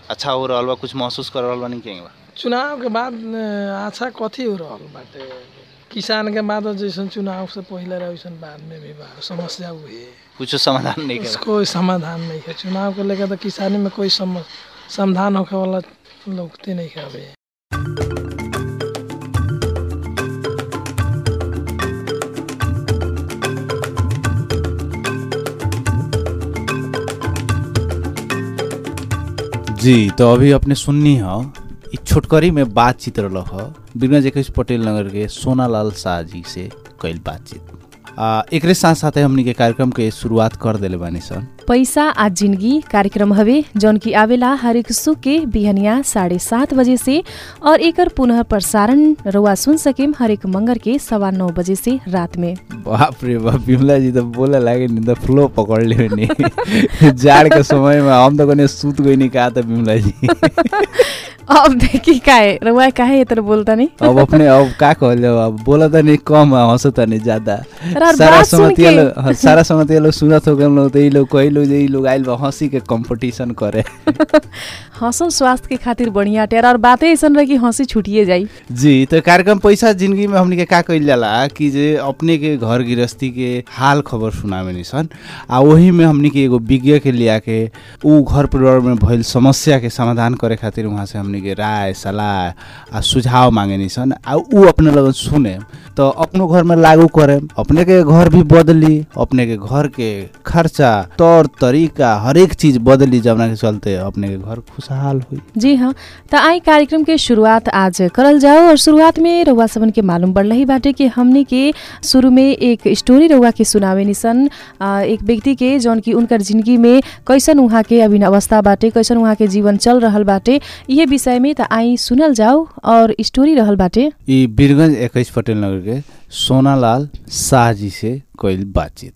अच्छा हो रहल बा, कुछ महसूस कर रहल बानी के बा? चुनाव के बाद अच्छा कथी हो रहल बाटे, किसान के बाद जैसन चुनाव से पहले रहे वैसन बाद में भी बा समस्या हुई, कुछ समाधान नहीं कर कोई समाधान नहीं है। चुनाव को लेकर तो किसानी में कोई समाधान होने वाला लगते नहीं है अभी। जी। तो अभी अपने सुननी है छोटकरी में बातचीत रहा है वीरगंज 21 पटेल नगर के सोनालाल शाह जी से कईल बातचीत। एक साथ साथ हमनी के कार्यक्रम के शुरुआत कर देले बानी सन। पैसा आज जिंदगी कार्यक्रम हवे जौन की आवेला हरेक सुख के बिहनिया 7:30 बजे से और एकर पुनः प्रसारण रउआ सुन सकेम हरेक मंगर के 9:15 बजे से रात में। बाप रे बाप, बिमला जी तो बोले लागे नहीं तो फ्लो पकड़ ले नहीं जाड़ के समय में हम तो कने सूत गई नहीं कहा था बिमला जी। अब देखी काहे रउआ काहे इतना बोलता नहीं। अब अपने अब का कहल जाओ, अब बोला था नहीं कम हंसता नहीं ज्यादा। सारा संगतिया लोग सुनत हो गए तो ये लोग कई लोग आइल बा हंसी के कंपटीशन करे। हंसल स्वास्थ्य के खातिर बढ़िया टेर और बातें ऐसा रहे कि हंसी छुटिए जाई। जी। तो कार्यक्रम पैसा जिंदगी में हमनी के का कइल जाला कि जे अपने के घर गृहस्थी के हाल खबर सुनावे निसन आ वही में हमनी के एगो विज्ञ के लिया के उ घर परिवार में भइल समस्या के समाधान करे खातिर वहाँ से हमनी के राय सलाह आ सुझाव मांगे निसन आ उ अपने लगन सुने तो अपनो घर में लागू करे, अपने के घर भी बदली, अपने के घर के खर्चा तौर तरीका हर एक चीज बदली जवना के चलते अपने के घर खुशहाल हुई। जी हाँ, तो आई कार्यक्रम के शुरुआत आज करल जाओ और शुरुआत में रउआ सबन के मालूम बढ़ला ही बाटे कि हमने के शुरू में एक स्टोरी रउआ के सुनावे निसन एक व्यक्ति के जौन की उनकर जिंदगी में कैसन उहाँ के अभिन अवस्था बाटे, कैसन उहाँ के जीवन चल रहल बाटे, ये विषय में तो आई सुनल जाओ और स्टोरी रहल बाटे ई वीरगंज 21 पटेल नगर के सोनालाल शाह जी से कईल बातचीत।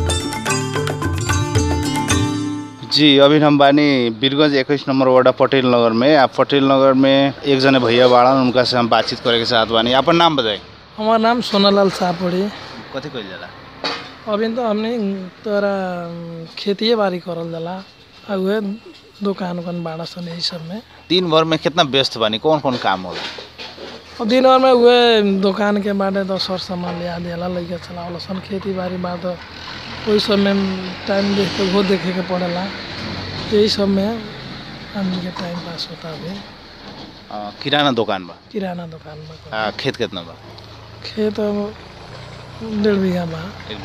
जी। अभी हम बानी वीरगंज 21 नंबर वार्ड पटेल नगर में। आप पटेल नगर में एक जने भैया बाड़न, उनका से हम बातचीत करे के साथ बानी। अपन नाम बताए। हमारा नाम सोनालाल शाह पड़ी। कथी कइल जाला? अभी तो हमने तोरा खेती बाड़ी करल जाला आ उहे दुकान बाड़ा सन यही सब में। दिन भर में कितना व्यस्त बानी, कौन कौन काम होला? और दिन भर में उहे दुकान के बाटे तो सर सामान लिया दिला लइका चलावला सन, खेती बाड़ी बात वही सब में टाइम देख के वो देखे के पड़ेला, यही सब में आदमी के टाइम पास होता है। किराना दुकान बा? किराना दुकान बा। खेत कितना बा? खेत 1.5 बीघा बा।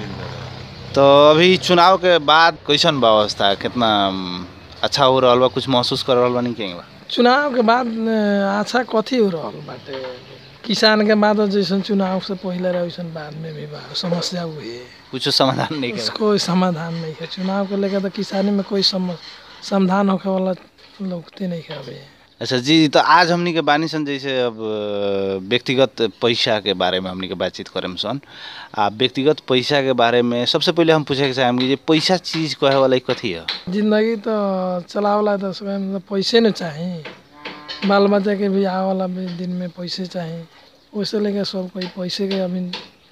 तो अभी चुनाव के बाद कैसन बा अवस्था, कितना अच्छा हो रहल बा, कुछ महसूस कर रहल बानी के बा? चुनाव के बाद अच्छा कथी हो रहल बाटे, किसान के बाद जैसन चुनाव से पहले रहे वैसन बाद में भी बा समस्या हुई, कुछ समाधान नहीं है। कोई समाधान नहीं है। चुनाव को लेकर तो किसानी में कोई समाधान होने वाला लगते नहीं है अभी। अच्छा जी। तो आज हमनी के बानी सन जैसे अब व्यक्तिगत पैसा के बारे में हमनी के बातचीत करें सन। व्यक्तिगत पैसा के बारे में सबसे पहले हम पूछे के चाहेम कि पैसा चीज कहे वाला कथी है? जिंदगी तो चलावला तो स्वयं पैसे न चाहिए, बाल बच्चा के भी आवे वाला दिन में पैसे चाहिए, वैसे लेके सब कोई पैसे के अभी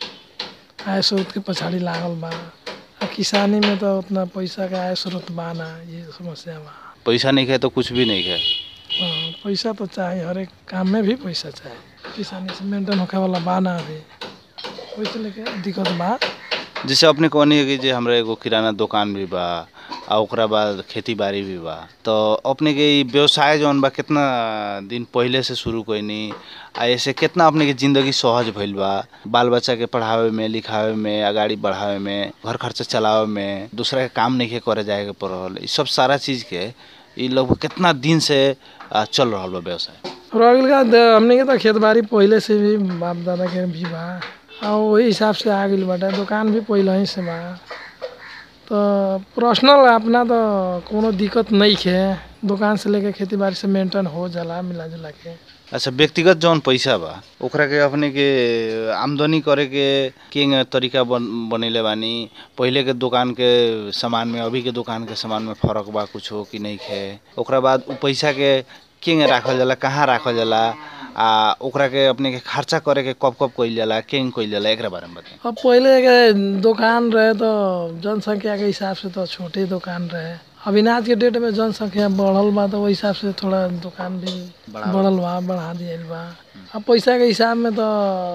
आय स्रोत के पछाड़ी लागल बा। किसानी में तो उतना पैसा का आय स्रोत बा ना, ये समस्या बा। पैसा नहीं है तो कुछ भी नहीं है। पैसा तो चाहिए, हर एक काम में भी पैसा चाहिए, किसानी से मेंटेन होने वाला बा ना अभी, वैसे लेके दिक्कत बा। जैसे अपने कहनी है कि जे हमरा एगो किराना दुकान भी बा आ ओकरा बाद खेती बाड़ी भी बा, तो अपने के व्यवसाय जौन बा कितना दिन पहले से शुरू कइनी आ ऐसे कितना अपने के जिंदगी सहज भइल बा, बाल बच्चा के पढ़ावे में लिखावे में आगाड़ी बढ़ावे में घर खर्चा चलावे में, दूसरा के काम नहीं करे जाए के पड़ल, ई सब सारा चीज के ई लोग कितना दिन से चल रहा बा व्यवसाय? हमने के तो खेत बाड़ी पहले से भी बाप दादा के भी बा और वही हिसाब से आ गई बाटे, दुकान भी पहले ही से बा, तो पर्सनल अपना तो कोनो दिक्कत नहीं है, दुकान से लेके खेती बाड़ी से मेंटेन हो जाला मिला जुला के। अच्छा। व्यक्तिगत जौन पैसा बा ओकरा के अपने के आमदनी करे के तरीका बनेले बानी, पहले के दुकान के सामान में अभी के दुकान के सामान में फर्क बा कुछ हो कि नहीं है? ओकरा बाद उ पैसा के राखल जाला, कहाँ राखल जाला आ ओकरा के अपने के खर्चा करे के कब कब कइल जाला, कइल जाला, एकरा बारे में बताएं। अब पहले के दुकान रहे तो जनसंख्या के हिसाब से तो छोटे दुकान रहे, अभी आज के डेट में जनसंख्या बढ़ल बा तो वही हिसाब से थोड़ा दुकान भी बढ़ल बा, बढ़ा दियल बा। अब पैसा के हिसाब में तो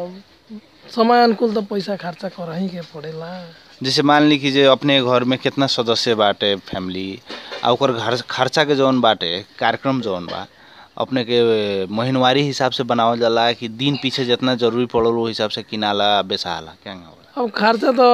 समय अनुकूल तो पैसा खर्चा करही के पड़ेला। जैसे मान ली कि जे अपने घर में कितना सदस्य बाटे फैमिली आ ओकर घर खर्चा के जौन बाटे कार्यक्रम जौन बा अपने के महीनवारी हिसाब से बनावल जाला कि दिन पीछे जितना जरूरी पड़ल वो हिसाब से किनाला बेचाला क्या होला? अब खर्चा तो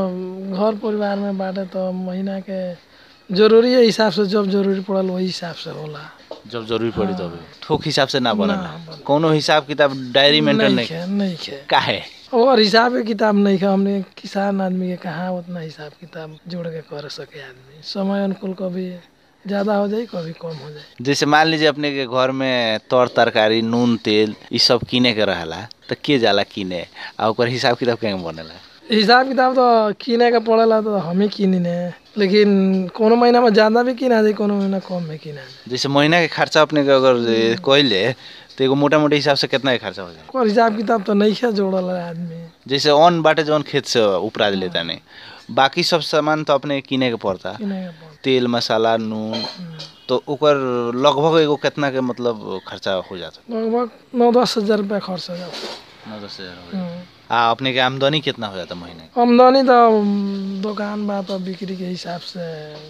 घर परिवार में बाटे तो महीना के जरूरी हिसाब से जब जरूरी पड़ल वही हिसाब से होला। जब जरूरी पड़ी तब थोक हिसाब से ना बनेला। कोनो हिसाब किताब डायरी मेंटेन नहीं है काहे? और हिसाब के किताब नहीं है। हमने किसान आदमी के कहाँ उतना हिसाब किताब जोड़ के कर सके आदमी। समय अनुकूल कभी ज्यादा हो जाए कभी कम हो जाए। जैसे मान लीजिए अपने के घर में तर तरकारी नून तेल ये सब किने के रहेला तो के जाला किने आ ओकर हिसाब किताब कैसे बनेला? हिसाब किताब तो किने का पड़ेला तो हम ही किनिने, लेकिन कोनो महीना में ज्यादा भी किना जाए कोनो महीना कम में किना जाए। जैसे महीना के खर्चा अपने के अगर कइले तो एगो मोटा मोटी हिसाब से कितना के खर्चा हो जाए? कोई हिसाब किताब तो नहीं है जोड़ल आदमी। जैसे अन्न बाटे जौन खेत से उपराज लेता नहीं बाकी सब सामान तो अपने किने के पड़ता, तेल मसाला नून तो ओकर लगभग एगो कितना के मतलब खर्चा हो जाता? लगभग 9-10 हजार रुपया खर्च हो जाता। 9-10 हजार। आ अपने के आमदनी कितना हो जाता महीने? आमदनी तो दुकान बा तो बिक्री के हिसाब से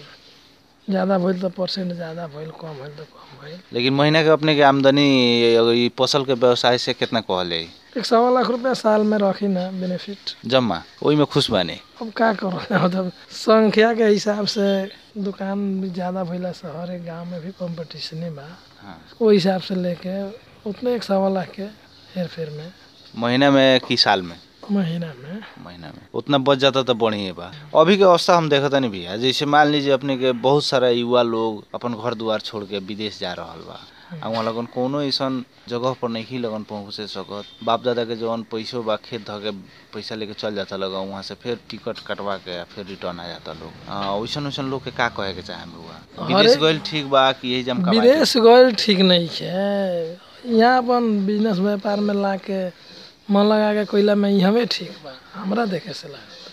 ज्यादा भइल तो परसेंट ज्यादा भइल, कम भइल तो कम भइल। लेकिन महीना के अपने के आमदनी ई फसल के व्यवसाय से कितना कहले? 1.25 लाख रुपया साल में रखी ना बेनिफिट जम्मा ओई में खुश बानी। अब का करो मतलब संख्या के हिसाब से दुकान भी ज्यादा भइला से हर एक गाँव में भी कंपटीशन बा। वो हिसाब से लेके उतने 1.25 लाख के हेर फेर में महीना में कि साल में? महीना में उतना बच जाता तो बढ़िया बा। अभी के अवस्था हम देखता नहीं भैया, जैसे मान लीजिए अपने के बहुत सारा युवा लोग अपन घर द्वार छोड़ के विदेश जा रहा बा आ वहाँ लगन कोनो ऐसा जगह पर नहीं लगन पहुँचे सकत। बाप दादा के जवन पैसो बा खेत ध के पैसा लेके चल जाता लगा वहाँ से फिर टिकट कटवा के फिर रिटर्न आ जाता लोग। वैसन लोग के का कहे के चाहे हुआ? विदेश गइल ठीक बा कि यही जम कमाए? विदेश गइल ठीक नहीं है। यहाँ अपन बिजनेस व्यापार में ला के मन लगा के कोयला में हमें ठीक बा हमरा देखे से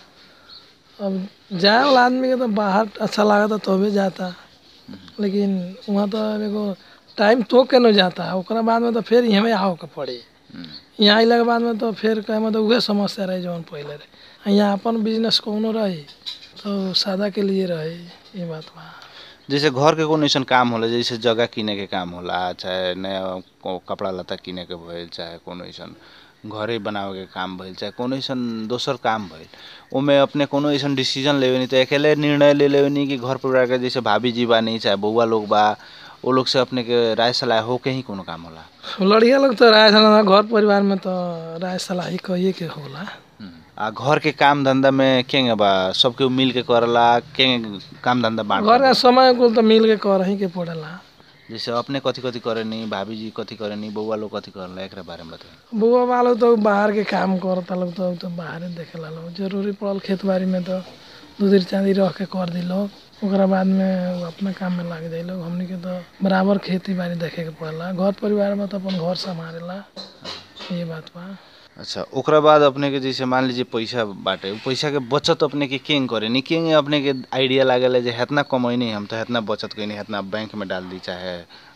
लगता। अब जाए वाला आदमी के तो बाहर अच्छा लागता तो भी जाता, लेकिन वहाँ तो एगो टाइम तो के न जाता ओकरा बाद में तो फिर हमें आओ के पड़ी। यहाँ अइला के बाद में तो फिर कहे मतलब उहे समस्या रही जौन पहले रहे। यहाँ अपन बिजनेस कोनो रही तो सादा के लिए रही ये बात बा। जैसे घर के कोनो ऐसा काम होला जैसे जगह किने के काम होला चाहे नया कपड़ा लत्ता किने के भइल चाहे कोनो ऐसा घरे बनावे के काम भइल चाहे कोनो ऐसा दोसर काम भइल ओमे अपने कोनो ऐसा डिसीजन लेवे नहीं तो अकेले निर्णय ले लेवे नहीं कि घर परिवार के जैसे भाभी जी बा नहीं चाहे बउआ लोग बा वो लोग से अपने के राय सलाह हो के ही कोनो काम होला? लड़िया लोग तो राय सलाह घर परिवार में तो राय सलाह ही कहिए के होला। आ घर के काम धंधा में केंगे बा सबके मिल के करला केंगे काम धंधा बांट घर का समय कुल तो मिल के करही के पड़ेला। जैसे अपने कथी कथी करे नहीं भाभी जी कथी करे नहीं बउआ लोग कथी करला एकरा बारे में बताओ। बउआ वालों तो बाहर के काम करता लोग तो बाहर देखेला लोग। जरूरी पड़ल खेत बाड़ी में तो 2 दिन 4 दिन रह के कर दी लोग ओकरा बाद में अपना काम में लग जाए लोग। हमनी के तो बराबर खेती बाड़ी देखे के पड़ेला। घर परिवार में तो अपन घर संभालेला ये बात बा। अच्छा ओकरा बाद अपने के जैसे मान लीजिए पैसा बाटे पैसा के बचत अपने के केंग करे नहीं केंग अपने के आइडिया लागल है जे हेतना कमैनी हम तो हेतना बचत कइनी हेतना बैंक में डाल दी चाहे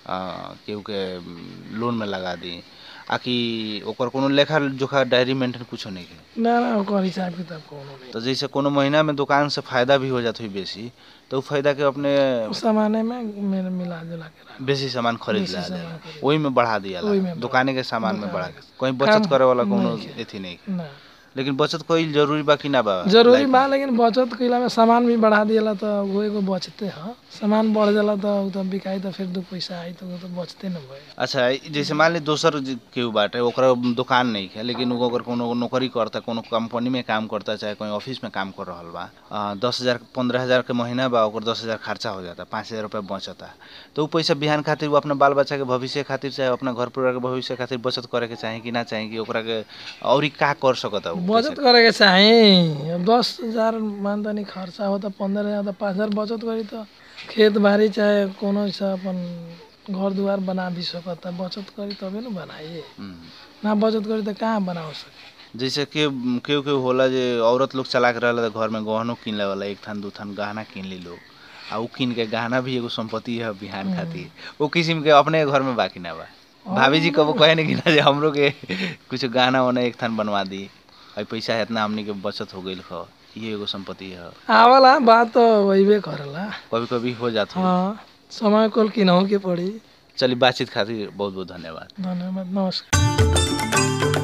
केहू के लोन में लगा दी आकि ओकर कोनो लेखा जोखा डायरी मेंटेन कुछ नहीं के ना ओकर हिसाब किताब कोनो नहीं। तो जैसे कोनो महीना में दुकान से फायदा भी हो जात हुई बेसी तो फायदा के अपने सामान में मेरे मिला जुला के बेसी सामान खरीद ला वही में बढ़ा दिया दुकाने के सामान में बढ़ा के कहीं बचत करे वाला कोनो एथी नहीं। लेकिन बचत कईल जरूरी बा कि ना बा? जरूरी बा लेकिन बचत कइला में सामान भी बढ़ा दिला तो वो एगो बचते ह। सामान बढ़ जाला तो बिकाई तो फिर 2 पैसा आई तो वो तो बचते न भए। अच्छा जैसे मान ली दोसर केहू बाटे ओकरा दुकान नहीं है लेकिन वो अगर कोनो नौकरी करता कोनो कंपनी में काम करता चाहे कोई ऑफिस में काम कर रहल बा 10,000-15,000 के महीना बा ओकर 10,000 खर्चा हो जाता 5,000 रुपया बचता तो वो पैसा बिहान खातिर वो अपना बाल बच्चा के भविष्य खातिर चाहे अपना घर परिवार के भविष्य खातिर बचत करे के चाहे कि ना चाहे कि ओकरा के और का कर सकता बचत करे के चाहे। अब 10,000 मानता नहीं खर्चा होता 15,000 तो 5,000 बचत करी तो खेत बाड़ी चाहे कोनो सा अपन घर द्वार बना भी सकता। बचत करी तबे न बनाइए ना बचत करी तो कहाँ बना सके। जैसे कि केहू होला जे औरत लोग चला के रहला तो घर में गहनो किन ले वाला 1 थान 2 थान गहना किन ली लोग आ उ किन के गहना भी एगो संपत्ति है बिहान खातिर, वो किस्म के अपने घर में बाकी ना बा। भाभी जी कबो कहे नहीं कि ना जे हमरो के कुछ गहना वाना एक थान बनवा दी, पैसा इतना हमनी के बचत हो गइल ह, ये एगो संपत्ति है। आवला बात तो वहीबे करला, कभी कभी हो जाता है। हाँ, समय कोल किनहु के पड़ी। चलिए, बातचीत खातिर बहुत बहुत धन्यवाद। धन्यवाद, नमस्कार।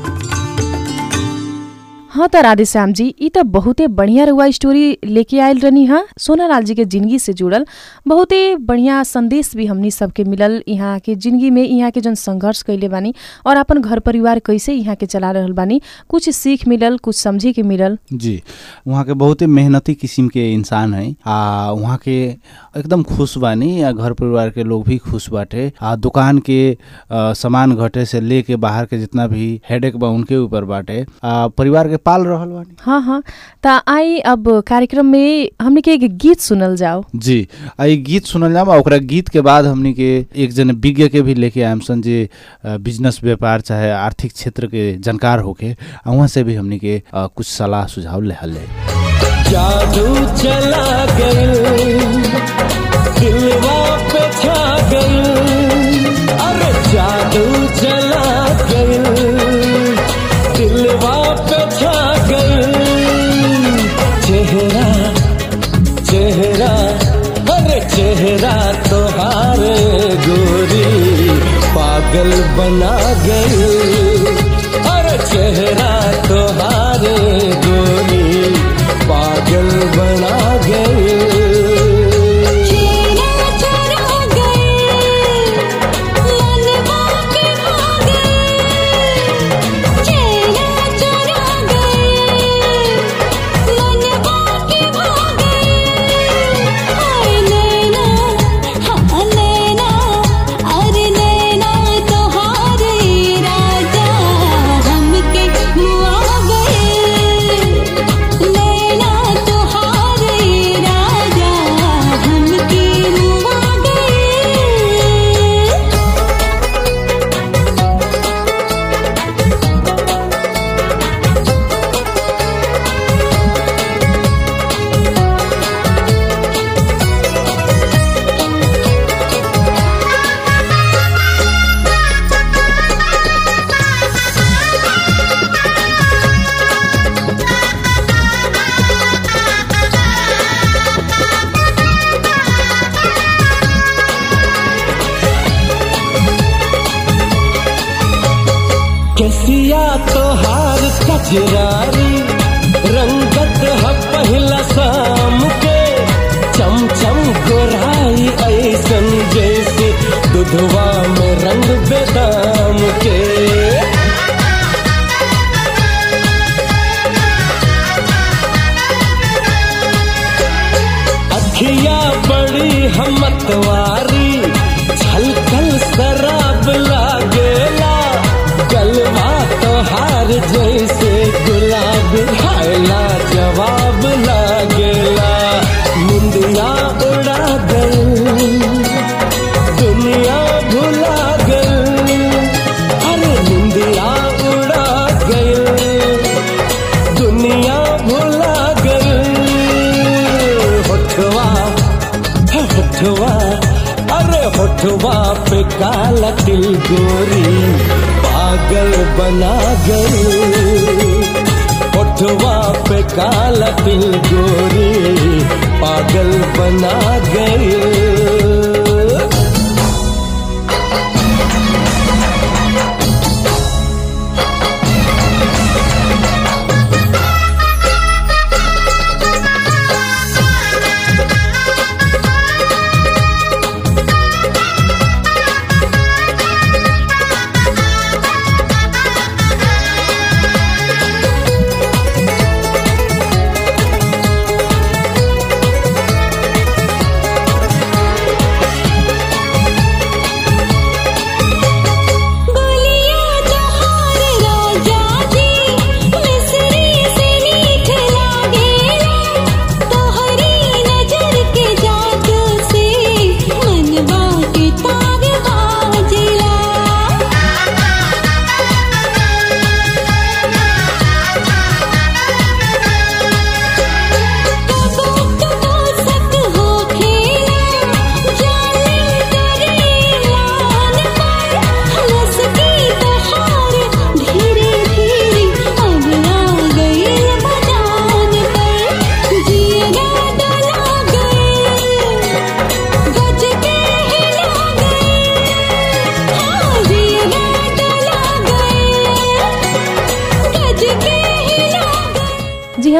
हाँ त राधेश्याम जी, ई त बहुते बढ़िया रउआ स्टोरी लेके आयल रहनी है। सोनालाल जी के जिंदगी से जुड़ल बहुते बढ़िया संदेश भी हमनी सबके मिलल। यहाँ के जिंदगी में यहाँ के जन संघर्ष कैले बानी और अपन घर परिवार कैसे यहाँ के चला रहल बानी, कुछ सीख मिलल, कुछ समझे के मिलल। जी, वहाँ के बहुते मेहनती किस्म के इंसान है आ वहाँ के एकदम खुश बानी, या घर परिवार के लोग भी खुश बाटे। दुकान के सामान घटे से लेके बाहर के जितना भी हेडेक बा उनके ऊपर बाटे, परिवार के पाल रहल बानी। हाँ हाँ, ता आई अब कार्यक्रम में हमने के एक गीत सुनल जाओ। जी, आई गीत सुनल जाओ। ओकरा गीत के बाद हमने के एक जन विज्ञ के भी लेके आएम सन जे बिजनेस व्यापार चाहे आर्थिक क्षेत्र के जानकार होके, वहाँ से भी हमने के कुछ सलाह सुझाव ले हले। जादू चला गई, दिलवा पे छा गई, अरे जादू चला गई, दिलवा पे छा गई। चेहरा चेहरा अरे चेहरा तोहारे गोरी पागल बना गई, अरे चेहरा तोहारे गोरी पागल बना गई। कैसिया तोहार कजरारी, रंगत है पहला शाम के, चमचम गोराई ऐसन जैसे दुधवा में रंग बेदाम के। अखिया बड़ी हमतवारी, छलकल शराब लागेला, गलवा तोहार जैसे गुलाब खायला जवाब लागेला। मुंदिया उड़ा गई, दुनिया भुला गई, अरे मुंदिया उड़ा गई, दुनिया भुला गई। होठवा होठवा अरे होठवा पे काला तिल गोरी पागल बना गई, होठवा पे काला तिल गोरी पागल बना गई।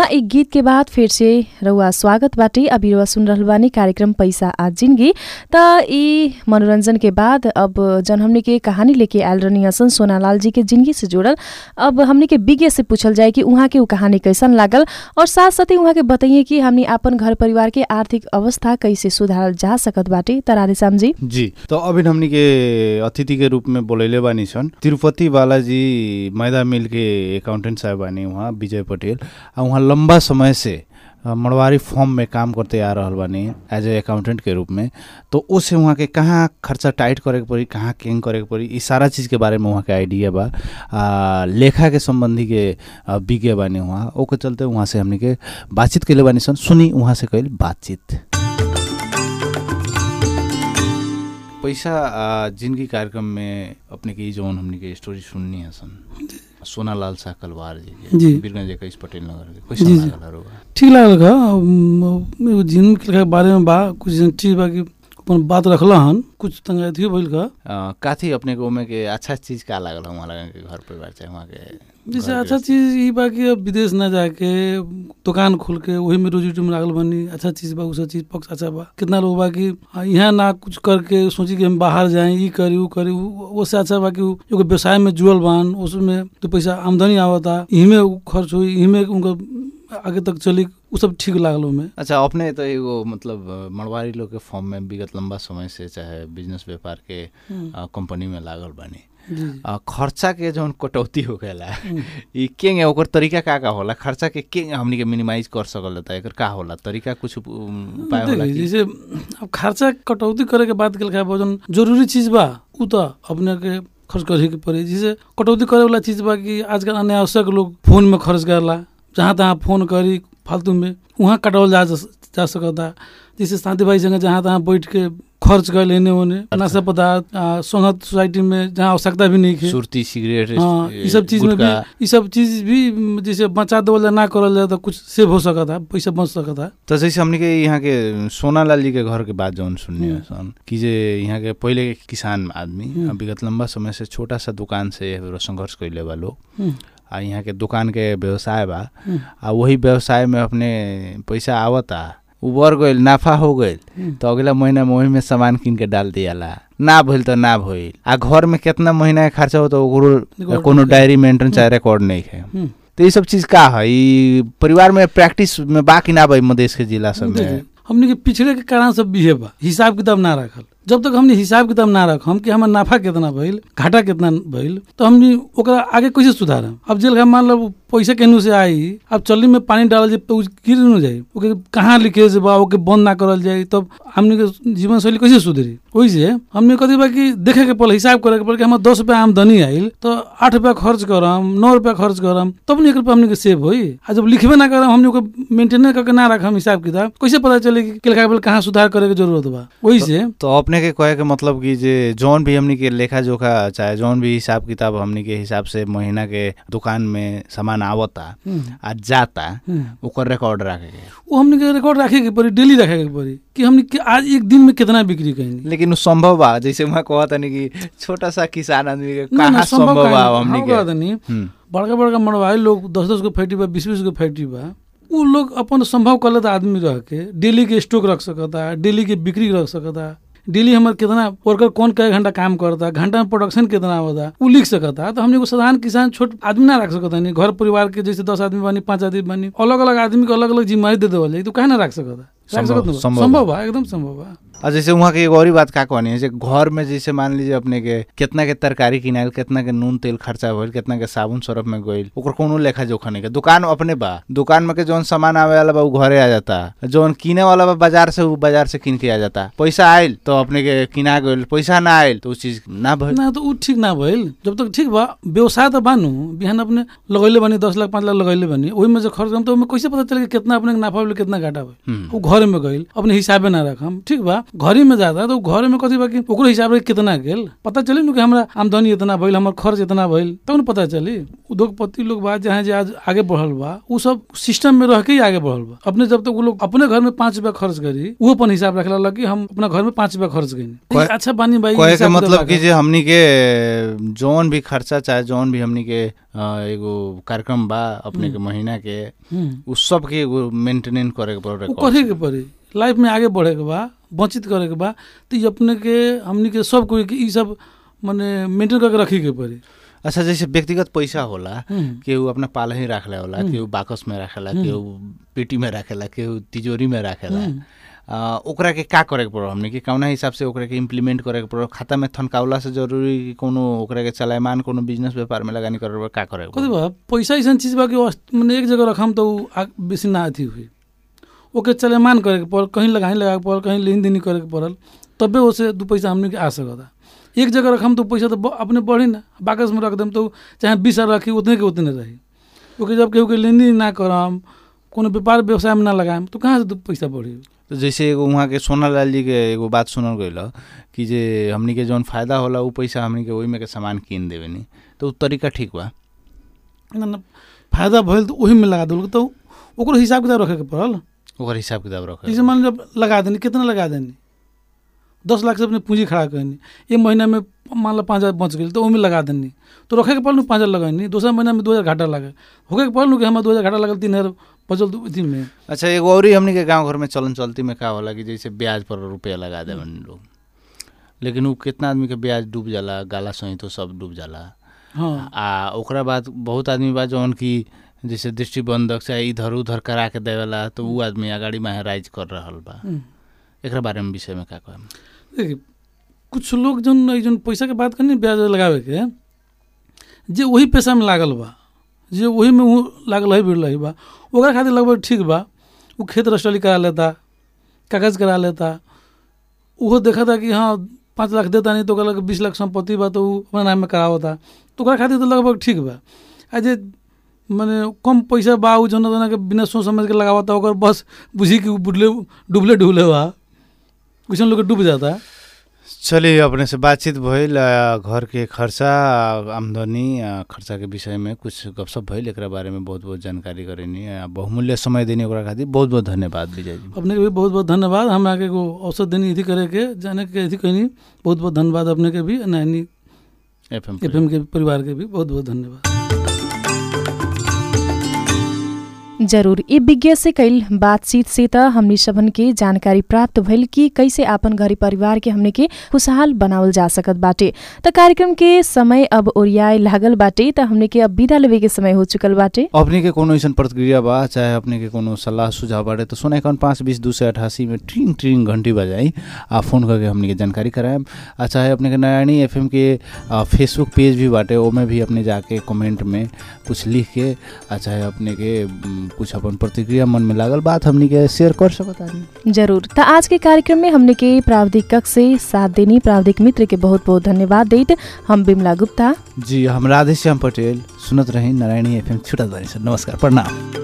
यहाँ एक गीत के बाद फिर से रउआ स्वागत बाटे। अभी रउआ सुन रहल बानी कार्यक्रम पैसा आ जिंदगी। त ई मनोरंजन के बाद अब जन हमने के कहानी लेके आयल रहनी हसन सोनालाल जी के जिंदगी से जुड़ल, अब हमने के विज्ञ से पूछल जाए कि उहाँ के उ कहानी कैसन लागल और साथ साथ ही उहाँ के बताइए कि हमने अपन घर परिवार के आर्थिक अवस्था कैसे सुधारल जा सकत बाटे। तरारे श्याम जी जी, तो अभी हमने के अतिथि के रूप में बोलैले बानी सन तिरुपति बालाजी मैदा मिल के अकाउंटेंट साहब बानी वहाँ विजय पटेल। वहाँ लंबा समय से मड़वारी फॉर्म में काम करते आ रहल बानी एज ए अकाउंटेंट के रूप में। तो उससे वहाँ के कहाँ खर्चा टाइट करे के पड़ी, कहाँ केंग करे के पड़ी, इस सारा चीज़ के बारे में वहाँ के आइडिया बा। लेखा के संबंधी के विज्ञ बानी वहाँ, ओके चलते वहाँ से हमने के बातचीत कैले बानी सन। सुनी वहाँ से कैल बातचीत। पैसा जिंदगी कार्यक्रम में अपने की जो हमने के स्टोरी सुननी है सन सोनालाल शाह कलवार जी बीरगंज इक्कीस पटेल नगर के कैसा लागल होगा? ठीक लागल का जिंदगी के बारे में बा कुछ चीज बा कि अपन बात रखला हन कुछ तंग थी बोल का काथी अपने को में के अच्छा चीज का लागल वहाँ लगा के घर परिवार चाहे वहाँ के जैसे अच्छा चीज ये बा कि अब विदेश ना जाके दुकान खोल के वही में रोजी रोटी में लागल बनी। अच्छा चीज बा, उस चीज पक्ष अच्छा बा। कितना लोग बा कि यहाँ ना कुछ करके सोची कि हम बाहर जाएं, ये करी वो करी, उससे अच्छा बा कि एगो व्यवसाय में जुड़ल बान, उसमें तो पैसा आमदनी आवता, यही में खर्च हुई, यही में उनका आगे तक चली, वो सब ठीक लागल में। अच्छा, अपने तो एगो मतलब मड़वारी लोग के फॉर्म में विगत लंबा समय से चाहे बिजनेस व्यापार के कंपनी में लागल बानी। खर्चा के जो कटौती हो गया ये के ओकर तरीका का होला? खर्चा के हमनी के मिनिमाइज कर सकल जाता है, का होला तरीका? कुछ उपाय होला? जैसे अब खर्चा कटौती करे के बात कल वजन जरूरी चीज बा उ तो अपने के खर्च करे के पड़ी। जैसे कटौती करे वाला चीज बा कि आजकल अनावश्यक लोग फोन में खर्च करला, जहाँ तहाँ फोन करी फालतू में, वहाँ कटौल जा सकता। जैसे शांति भाई संगे जहाँ तहाँ बैठ के खर्च कर लेने होने, नशा पदार्थ संगत सोसाइटी में जहाँ आवश्यकता भी नहीं है, सुरती सिगरेट, ये सब चीज में भी, ये सब चीज भी जैसे बचा देवल ना करल जाए तो कुछ सेव हो सकता, पैसा बच सकता। तो जैसे हमने के यहाँ के सोनालाल जी के घर के बात जौन सुननी है सन कि जे यहाँ के पहले के किसान आदमी विगत लंबा समय से छोटा सा दुकान से संघर्ष कैले बा लोग, यहाँ के दुकान के व्यवसाय बा, वही व्यवसाय में अपने पैसा आवता, उबर गईल, नाफा हो गईल, तो अगला महीना में वही में सामान किन के डाल दियाला, ना भइल तो ना भइल। घर में कितना महीना के खर्चा हो तो कोनो डायरी मेंटेन चाहे रिकॉर्ड नहीं है। तो ये सब चीज का है परिवार में प्रैक्टिस में बाकी ना भाई मधेश के जिला सब में हमने के पिछड़े के कारण सब भी है बा, हिसाब किताब ना रखल। जब तक हमने हिसाब किताब ना रखम कि हमार नाफा कितना भइल, घाटा कितना भइल, तो हमने ओकरा आगे कैसे सुधारम? अब जेल का मान लो पैसा केनू से आई, अब चल्ली में पानी डालल जाए तो गिर न जाए, ओके कहाँ लीकेज बा ओके बंद ना करल जाए, तब हमने के जीवन शैली कैसे सुधरी? वही से हमने कथी बा कि देखे के पड़े, हिसाब करे के पड़े कि हमार 10 रुपया आमदनी आइल तो 8 रुपया खर्च करम, 9 रुपया खर्च करम, तब नहीं हमने के सेव होई। आ जब लिखबे ना करम, हमने को मेंटेन करके ना रखम हिसाब किताब, कैसे पता चले कि कहाँ सुधार करे के जरूरत बा? वही से तो अपने के कहे के मतलब कि जे जौन भी हमनी के लेखा जोखा चाहे जौन भी हिसाब किताब हमनी के हिसाब से महीना के दुकान में सामान आवता आ जाता, ओकर रिकॉर्ड रखे के, वो हमनी के रिकॉर्ड रखे के पड़ी, डेली रखे के पड़ी कि हमनी के आज एक दिन में कितना बिक्री कइनी। लेकिन संभव बा, जैसे वहाँ कहता नहीं कि छोटा सा किसान आदमी के कहाँ संभव बा हमनी के? बड़का बड़का मड़वाई लोग 10-10 गो फैक्ट्री बा, 20-20 गो फैक्ट्री बा, उ लोग अपन संभव कलत आदमी रह के डेली के स्टॉक रख सकता, डेली के बिक्री रख सकता, डेली हमारे कितना वर्कर कौन कई घंटा काम करता, घंटा में प्रोडक्शन कितना होता, वो लिख सकता। तो हमने को साधारण किसान छोट आदमी ना रख सकता नहीं, घर परिवार के जैसे 10 आदमी बनी, 5 आदमी बनी, अलग अलग आदमी को अलग अलग जिम्मेदारी दे देवल, तो कहे ना रख सकता? संभव है, एकदम संभव है। और जैसे वहाँ की एक और बात का कहनी है, जैसे घर में जैसे मान लीजिए अपने के कितना के तरकारी किनाइल, कितना के नून तेल खर्चा भइल, कितना के साबुन सरफ में गइल, ओकर कोनो लेखा जोखा नहीं के। दुकान अपने बा, दुकान में के जौन सामान आवे वाला बा वो घरे आ जाता, जौन किने वाला बा बाजार से वो बाजार से किन के आ जाता। पैसा आयल तो अपने के किना गइल, पैसा ना आयल तो उस चीज ना भइल ना, तो उ ठीक ना भइल। जब तक ठीक बा व्यवसाय तो बानू, बिहान अपने लगैले बनी 10 लाख 5 लाख लगैले बनी, ओही में जो खर्च हम तो कैसे पता चले कितना अपने नाफा भइल कितना घाटा भइल? वो घर घर में गइल अपने हिसाबे ना रखम ठीक बा घरी में जाता तो घर में कथी बा कि ओकरो हिसाब से कितना गेल पता चली न कि हमरा आमदनी इतना भइल हमर खर्च इतना भइल तब न पता चली। उद्योगपति लोग बा जहाँ जे आज आगे बढ़ल बा उ सब सिस्टम में रह के ही आगे बढ़ल बा। अपने जब तक वो लोग अपने घर में 5 रुपया खर्च करी वो अपन हिसाब रखला लगी हम अपना घर में 5 रुपया खर्च करी। अच्छा बानी भाई कहे के मतलब कि जे हमनी के जौन भी खर्चा चाहे जौन भी हमनी के एगो कार्यक्रम बा अपने के महीना के उ सब के एगो मेंटेनेंस करे के पड़ी लाइफ में आगे बढ़े के बा बचित करे के बा तो अपने के हमनी के सब कोई के ई सब माने मेंटेन करके रखे के पड़ी। अच्छा जैसे व्यक्तिगत पैसा होला केहू अपना पाला ही रखला होला केहू बाकस में रखेला केहू पेटी में रखेला केहू तिजोरी में रखेला ओकरा के का करे के पड़ो हमने कि कौना हिसाब से ओकरा के इम्प्लीमेंट करे के पड़ो खाता में थनकावला से जरूरी कोनो ओकरा के चलायमान कोनो बिजनेस व्यापार में लगानी करे का करे कथी बा पैसा ऐसा चीज बा कि माने एक जगह रखम तो बेसी ना अथी हुई ओके चलायमान करे के पड़ल कहीं लगा के पड़ल कहीं लेन देन करे के पड़ल तबे ओसे 2 पैसा हमने के आ सकता। एक जगह रखम तो पैसा तो अपने बढ़ी ना बाकस में रख देम तो चाहे 20 साल रखी उतने के उतने रही क्योंकि जब केहू के लेन देन ना करम कोनो व्यापार व्यवसाय में ना लगाएम तो कहाँ से पैसा बढ़ी। तो जैसे एगो वहाँ के सोनालाल जी के एगो बात सुनल गइल कि जे हमनी के जौन फायदा होला उ पैसा हमनी के ओही में के सामान कीन देवे नी तो उ तरीका ठीक बा ना फायदा भइल तो ओही में लगा देल तो ओकर हिसाब किताब रखे के पड़ल ओकर हिसाब किताब रखे जैसे मान जब लगा देनी कितना लगा देनी 10 लाख से अपने पूंजी खड़ा करनी एक महीना में मान लो 5,000 बच गई तो ओमे लगा देनी तो रखे के पड़ल 5,000 लगानी दूसरा महीना में 2,000 घाटा लगे होके के पड़ल कि हमारा 2,000 घाटा लगल 3,000 बचल तो इसी में। अच्छा एगो और ही हमनी के गांव घर में चलन चलती में का होला कि जैसे ब्याज पर रुपया लगा देवन लोग लेकिन वो कितना आदमी के ब्याज डूब जाला गाला सही तो सब डूब जाला। हाँ आ ओकरा बाद बहुत आदमी बा जौन की जैसे दृष्टिबंधक से इधर उधर करा के देवेला तो वो आदमी अगाड़ी में राइज कर रहल बा एकरा बारे में विषय में का कहम। देखिए कुछ लोग जौन पैसा के बात करनी ब्याज लगावे के जे वही पैसा में लागल बा जे वही में लागल है भिड़ बा ओकरा खातिर लगभग ठीक बा वो खेत रजिस्ट्री करा लेता कागज करा लेता वो देखा था कि हाँ 5 लाख देता नहीं तो ओकरा 20 लाख संपत्ति बा तो अपना नाम में करावता तो ओकरा खातिर तो लगभग ठीक बा। आज माने कम पैसा बा उ जना के बिना सोच समझ के लगावता ओकर बस बुझी कि डूबले बा कुछ लोग डूब जाता। चलिए अपने से बातचीत भइल घर के खर्चा आमदनी खर्चा के विषय में कुछ गपशप भइल एकरा बारे में बहुत बहुत जानकारी करेनी बहुमूल्य समय देनी ओकरा खातिर बहुत बहुत धन्यवाद विजय जी। अपने के भी बहुत बहुत धन्यवाद हम आगे को अवसर देनी इथी करे के जाने के इथी कहनी बहुत बहुत धन्यवाद अपने के भी नानी एफएम के परिवार के भी बहुत बहुत धन्यवाद। जरूर ये विज्ञ से कईल बातचीत से त हमनी सबन के जानकारी प्राप्त भइल कि कैसे आपन घरी परिवार के हमने के खुशहाल बनावल जा सकत बाटे। त कार्यक्रम के समय अब ओरियाए लागल बाटे त हमने के अब विदा लेवे के समय हो चुकल बाटे। अपने के कोनो ऐसन प्रतिक्रिया बा चाहे अपने के कोनो सलाह सुझाव बाटे तो 051-520-288 में ट्रिंग ट्रिंग घंटी बजाई आ फोन करके हमने के जानकारी कराएम। चाहे अपने के नारायणी एफएम के फेसबुक पेज भी बाटे ओमे भी अपने जाके कमेंट में कुछ लिख के चाहे अपने के कुछ अपन प्रतिक्रिया मन में लागल बात हमनी के शेयर कर सकता नहीं। जरूर त आज के कार्यक्रम में हमने के प्राविधिक कक्ष से साथ देनी प्राविधिक मित्र के बहुत बहुत धन्यवाद देत हम बिमला गुप्ता जी हम राधेश्याम पटेल सुनत रही नारायणी एफएम छुटत बानी। नमस्कार प्रणाम।